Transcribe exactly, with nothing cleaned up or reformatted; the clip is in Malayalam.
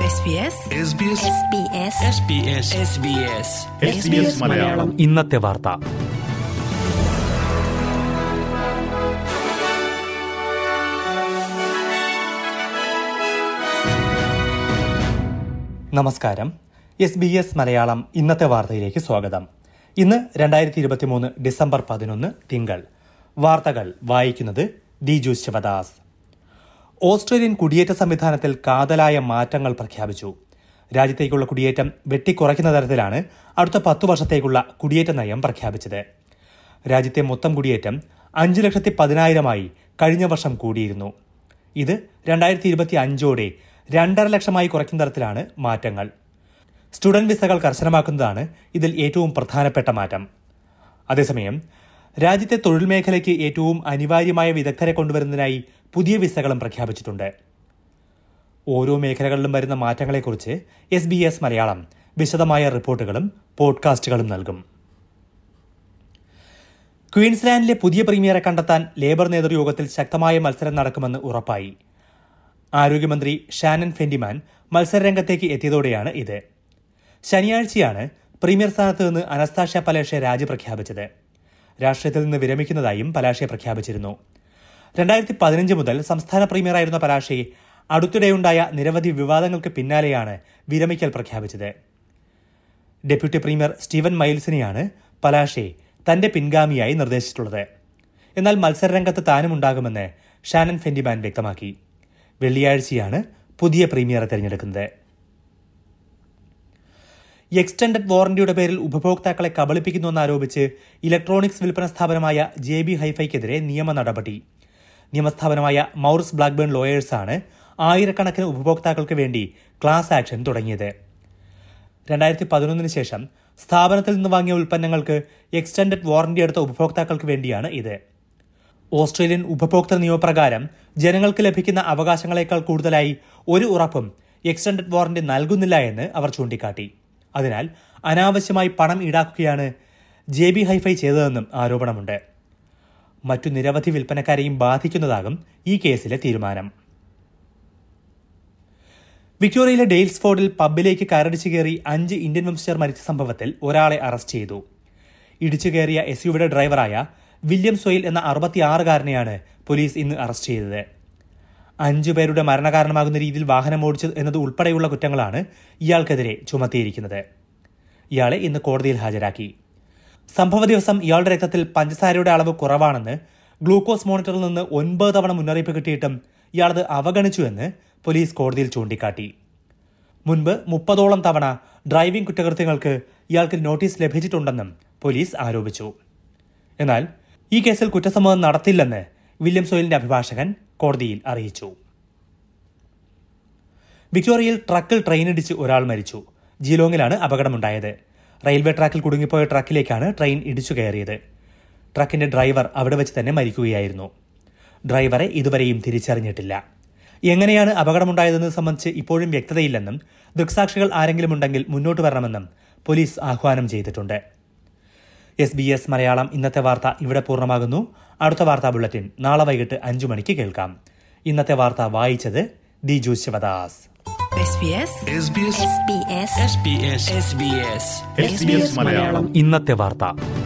മലയാളം ഇന്നത്തെ വാർത്ത. നമസ്കാരം. എസ് ബി എസ് മലയാളം ഇന്നത്തെ വാർത്തയിലേക്ക് സ്വാഗതം. ഇന്ന് രണ്ടായിരത്തി ഇരുപത്തി മൂന്ന് ഡിസംബർ പതിനൊന്ന് തിങ്കൾ. വാർത്തകൾ വായിക്കുന്നത് ദിജു ശിവദാസ്. ഓസ്ട്രേലിയൻ കുടിയേറ്റ സംവിധാനത്തിൽ കാതലായ മാറ്റങ്ങൾ പ്രഖ്യാപിച്ചു. രാജ്യത്തേക്കുള്ള കുടിയേറ്റം വെട്ടിക്കുറയ്ക്കുന്ന തരത്തിലാണ് അടുത്ത പത്തു വർഷത്തേക്കുള്ള കുടിയേറ്റ നയം പ്രഖ്യാപിച്ചത്. രാജ്യത്തെ മൊത്തം കുടിയേറ്റം അഞ്ചു ലക്ഷത്തി പതിനായിരമായി കഴിഞ്ഞ വർഷം കൂടിയിരുന്നു. ഇത് രണ്ടായിരത്തി ഇരുപത്തി അഞ്ചോടെ രണ്ടര ലക്ഷമായി കുറയ്ക്കുന്ന തരത്തിലാണ് മാറ്റങ്ങൾ. സ്റ്റുഡന്റ് വിസകൾ കർശനമാക്കുന്നതാണ് ഇതിൽ ഏറ്റവും പ്രധാനപ്പെട്ട മാറ്റം. അതേസമയം രാജ്യത്തെ തൊഴിൽ മേഖലയ്ക്ക് ഏറ്റവും അനിവാര്യമായ വിദഗ്ധരെ കൊണ്ടുവരുന്നതിനായി പുതിയ വിസകളും പ്രഖ്യാപിച്ചിട്ടുണ്ട്. ഓരോ മേഖലകളിലും വരുന്ന മാറ്റങ്ങളെക്കുറിച്ച് എസ് ബി എസ് മലയാളം വിശദമായ റിപ്പോർട്ടുകളും പോഡ്കാസ്റ്റുകളും നൽകും. ക്വീൻസ്ലാൻഡിലെ പുതിയ പ്രീമിയറെ കണ്ടെത്താൻ ലേബർ നേതൃയോഗത്തിൽ ശക്തമായ മത്സരം നടക്കുമെന്ന് ഉറപ്പായി. ആരോഗ്യമന്ത്രി ഷാനൻ ഫെൻഡിമാൻ മത്സരരംഗത്തേക്ക് എത്തിയതോടെയാണ് ഇത്. ശനിയാഴ്ചയാണ് പ്രീമിയർ സ്ഥാനത്ത് നിന്ന് അനസ്താഷ്യ പലാഷെ രാജി പ്രഖ്യാപിച്ചത്. രാഷ്ട്രീയത്തിൽ നിന്ന് വിരമിക്കുന്നതായും പലാഷെ പ്രഖ്യാപിച്ചിരുന്നു. രണ്ടായിരത്തി പതിനഞ്ച് മുതൽ സംസ്ഥാന പ്രീമിയറായിരുന്ന പലാഷെ അടുത്തിടെയുണ്ടായ നിരവധി വിവാദങ്ങൾക്ക് പിന്നാലെയാണ് വിരമിക്കൽ പ്രഖ്യാപിച്ചത്. ഡെപ്യൂട്ടി പ്രീമിയർ സ്റ്റീവൻ മൈൽസിനെയാണ് പലാഷെ തന്റെ പിൻഗാമിയായി നിർദ്ദേശിച്ചിട്ടുള്ളത്. എന്നാൽ മത്സരരംഗത്ത് താനുമുണ്ടാകുമെന്ന് ഷാനൻ ഫെൻഡിമാൻ വ്യക്തമാക്കി. വെള്ളിയാഴ്ചയാണ് പുതിയ പ്രീമിയറെ തെരഞ്ഞെടുക്കുന്നത്. എക്സ്റ്റൻഡഡ് വാറന്റിയുടെ പേരിൽ ഉപഭോക്താക്കളെ കബളിപ്പിക്കുന്നുവെന്നാരോപിച്ച് ഇലക്ട്രോണിക്സ് വിൽപ്പന സ്ഥാപനമായ ജെ ബി ഹൈഫൈക്കെതിരെ നിയമ നടപടി. നിയമസ്ഥാപനമായ മൗറിസ് ബ്ലാക്ക്ബേൺ ലോയേഴ്സാണ് ആയിരക്കണക്കിന് ഉപഭോക്താക്കൾക്ക് വേണ്ടി ക്ലാസ് ആക്ഷൻ തുടങ്ങിയത്. രണ്ടായിരത്തി പതിനൊന്നിന് ശേഷം സ്ഥാപനത്തിൽ നിന്ന് വാങ്ങിയ ഉൽപ്പന്നങ്ങൾക്ക് എക്സ്റ്റൻഡഡ് വാറന്റി എടുത്ത ഉപഭോക്താക്കൾക്ക് വേണ്ടിയാണ് ഇത്. ഓസ്ട്രേലിയൻ ഉപഭോക്തൃ നിയമപ്രകാരം ജനങ്ങൾക്ക് ലഭിക്കുന്ന അവകാശങ്ങളെക്കാൾ കൂടുതലായി ഒരു ഉറപ്പും എക്സ്റ്റൻഡഡ് വാറന്റി നൽകുന്നില്ല എന്ന് അവർ ചൂണ്ടിക്കാട്ടി. അതിനാൽ അനാവശ്യമായി പണം ഈടാക്കുകയാണ് ജെ ബി ഹൈഫൈ ചെയ്തതെന്നും ആരോപണമുണ്ട്. മറ്റു നിരവധി വിൽപ്പനക്കാരെയും ബാധിക്കുന്നതാകും ഈ കേസിലെ തീരുമാനം. വിക്ടോറിയയിലെ ഡെയിൽസ്ഫോർഡിൽ പബ്ബിലേക്ക് കയറടിച്ചു കയറി അഞ്ച് ഇന്ത്യൻ വംശജർ മരിച്ച സംഭവത്തിൽ ഒരാളെ അറസ്റ്റ് ചെയ്തു. ഇടിച്ചു കയറിയ എസ് യുവിയുടെ ഡ്രൈവറായ വില്യം സോയിൽ എന്ന അറുപത്തിയാറുകാരനെയാണ് പോലീസ് ഇന്ന് അറസ്റ്റ് ചെയ്തത്. അഞ്ചു പേരുടെ മരണകാരണമാകുന്ന രീതിയിൽ വാഹനം ഓടിച്ചത് എന്നത് ഉൾപ്പെടെയുള്ള കുറ്റങ്ങളാണ് ഇയാൾക്കെതിരെ ചുമത്തിയിരിക്കുന്നത്. ഇയാളെ ഇന്ന് കോടതിയിൽ ഹാജരാക്കി. സംഭവ ദിവസം ഇയാളുടെ രക്തത്തിൽ പഞ്ചസാരയുടെ അളവ് കുറവാണെന്ന് ഗ്ലൂക്കോസ് മോണിറ്ററിൽ നിന്ന് ഒൻപത് തവണ മുന്നറിയിപ്പ് കിട്ടിയിട്ടും ഇയാളത് അവഗണിച്ചുവെന്ന് പോലീസ് കോടതിയിൽ ചൂണ്ടിക്കാട്ടി. മുൻപ് മുപ്പതോളം തവണ ഡ്രൈവിംഗ് കുറ്റകൃത്യങ്ങൾക്ക് ഇയാൾക്ക് നോട്ടീസ് ലഭിച്ചിട്ടുണ്ടെന്നും പോലീസ് ആരോപിച്ചു. എന്നാൽ ഈ കേസിൽ കുറ്റസമ്മതം നടത്തില്ലെന്ന് വില്യം സോയിലിന്റെ അഭിഭാഷകൻ കോടതിയിൽ അറിയിച്ചു. വിക്ടോറിയയിൽ ട്രക്കിൽ ട്രെയിനിടിച്ച് ഒരാൾ മരിച്ചു. ജീലോങ്ങിലാണ് അപകടമുണ്ടായത്. റെയിൽവേ ട്രാക്കിൽ കുടുങ്ങിപ്പോയ ട്രക്കിലേക്കാണ് ട്രെയിൻ ഇടിച്ചു കയറിയത്. ട്രക്കിന്റെ ഡ്രൈവർ അവിടെ വെച്ച് തന്നെ മരിക്കുകയായിരുന്നു. ഡ്രൈവറെ ഇതുവരെയും തിരിച്ചറിഞ്ഞിട്ടില്ല. എങ്ങനെയാണ് അപകടമുണ്ടായതെന്ന് സംബന്ധിച്ച് ഇപ്പോഴും വ്യക്തതയില്ലെന്നും ദൃക്സാക്ഷികൾ ആരെങ്കിലും ഉണ്ടെങ്കിൽ മുന്നോട്ട് വരണമെന്നും പോലീസ് ആഹ്വാനം ചെയ്തിട്ടുണ്ട്. എസ് ബി എസ് മലയാളം ഇന്നത്തെ വാർത്ത ഇവിടെ പൂർണ്ണമാകുന്നു. അടുത്ത വാർത്താ ബുള്ളറ്റിൻ നാളെ വൈകിട്ട് അഞ്ചു മണിക്ക് കേൾക്കാം. ഇന്നത്തെ വാർത്ത വായിച്ചത് ദിജു ശിവദാസ്. ഇന്നത്തെ വാർത്ത.